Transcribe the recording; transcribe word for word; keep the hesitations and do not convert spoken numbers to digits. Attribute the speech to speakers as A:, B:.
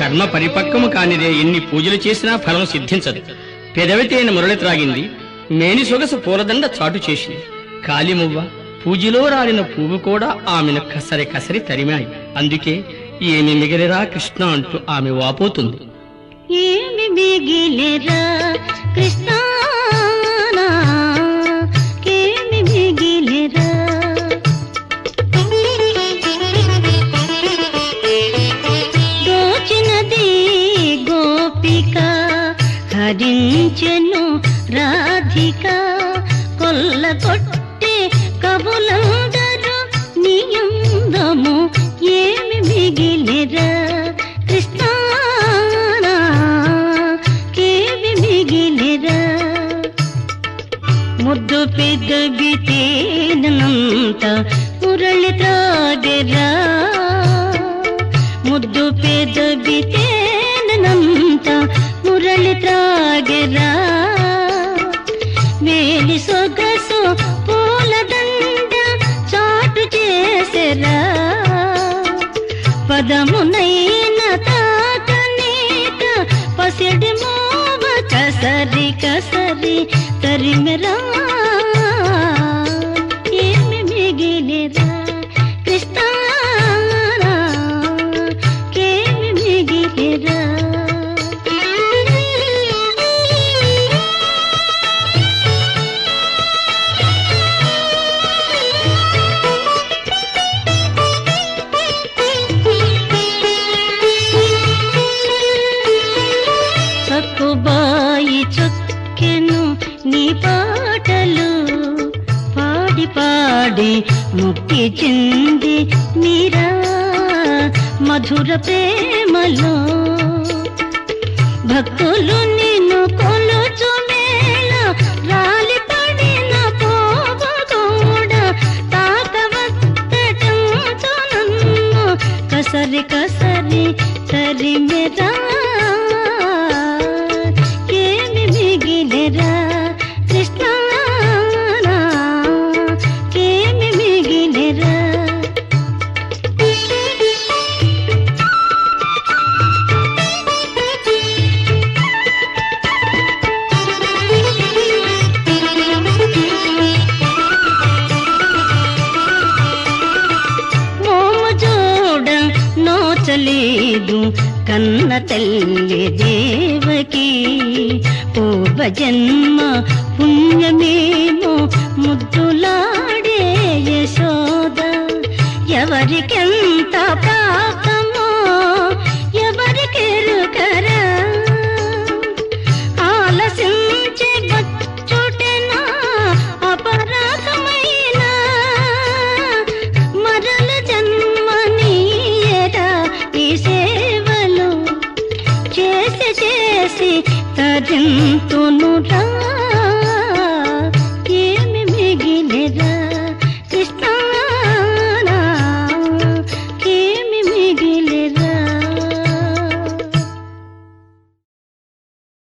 A: కర్మ పరిపక్వము కానిదే ఎన్ని పూజలు చేసినా ఫలం సిద్ధించదు. పెదవితేన మురళి త్రాగింది, మేని సొగసు పూలదండ చాటు చేసింది. కాలిమువ్వ పూజలో రాలిన పువ్వు కూడా ఆమెను కసరి కసరి తరిమాయి. అందుకే ఏమి మిగిలిరా కృష్ణ అంటూ ఆమె వాపోతుంది.
B: ఏమి మిగిలిరా కృష్ణ, ఏమి మిగిలిరా, దోచినది గోపిక హరించెను రాధిక, కొల్ల కొట్టే కబులందరూ నియందము. ఏమి మిగిలిరా కృష్ణ, కేమి మిగిలిరా, ముద్దు పెదవి తేనంత మురళి త్రాగెరా, ముద్దు పెదవి తేనంత మురళి త్రాగెరా, మేలి సొగసు పూలదండ చాటు చేసెరా, పదమునైన తాకనేక పసిడి మోవ కసరి కసరి తరిమెరా. ఏమి మిగిలిరా కృష్ణ, కేమి మిగిలిరా, సక్కుబాయి చొక్కెను నీ పాటలు పాడి పాడి ముక్తి చెంది మీరా మధుర ప్రేమలో, భక్తులు నిన్ను కొలుచు మేళ రాలి పడిన పోవగూడ, తాకవద్దటంతో నన్ను కసరి కసరి తరిమెరా. ఏమి మిగిలిరా కృష్ణ, కేమి మిగిలిరా, మోము చూడ నోచలేదు కన్న తల్లి దేవకి, పూర్వ జన్మ పుణ్యమేమో ముద్దులాడే యశోద, ఎవరికెంత పాపమో ఎవరికెరుకరా, ఆలసించే వచ్చుటెనా అపరాధమైన, మరల జన్మనీయరా ఈ సేవలు చేసి చేసి తరింతునురా.